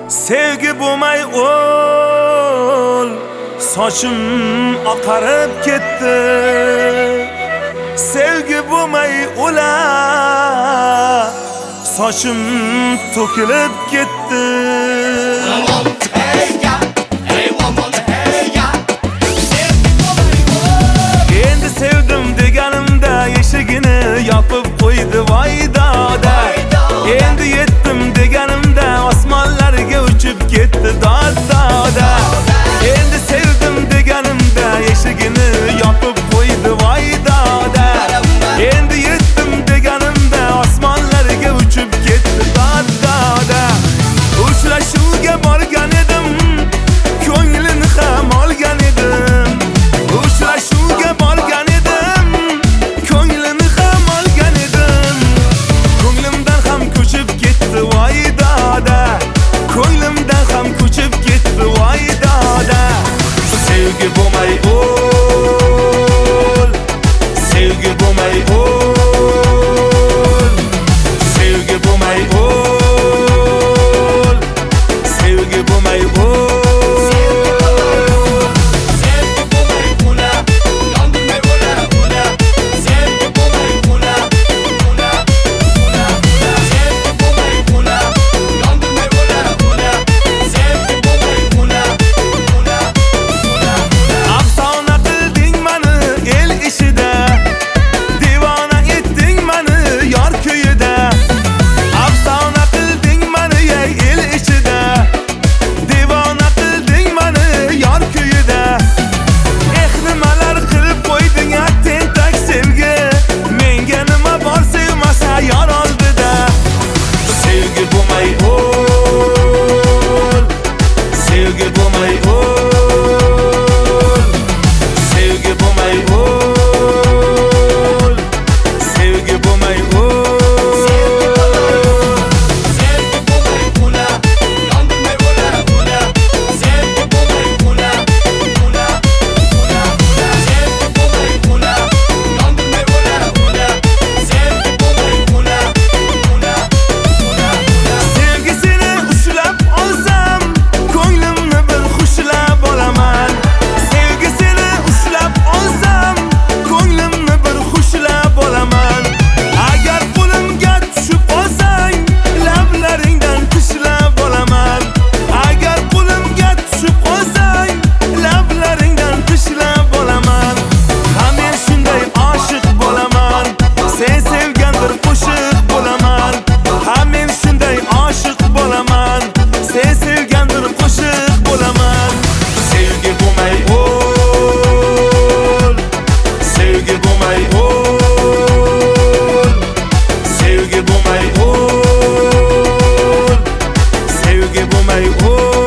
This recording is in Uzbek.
Sevgi bo'lmay o'l, sochim oqarib ketdi. Sevgi bo'lmay o'lar, sochim to'kilib ketdi. Endi sevdim deganimda eshigini yopib qo'ydi voy doda. Endi yetdim deganimda osmonlarga uchib ketdi doda. Endi sevdim deganimda eshigini yopib qo'ydi voy doda. Endi yetdim deganimda osmonlarga uchib ketdi doda. Uchrashuvga borgan edim, ko'nglini ham olgan edim. Uchrashuvga borgan edim, ko'nglini ham olgan edim. Ko'nglimdan ham ko'chib ketdi voy doda. Ko'nglimdan ham ko'chib ketdi voy doda. Sevgi bo'lmay o'l, sevgi bo'lmay o'l, sevgi bo'lmay o'l, sevgi bo'lmay o'l. Sevgi bo'lmay o'l,